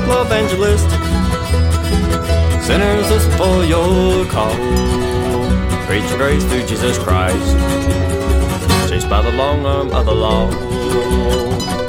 gospel evangelist. Sinners, listen for your call. Preach your grace through Jesus Christ. Chased by the long arm of the law.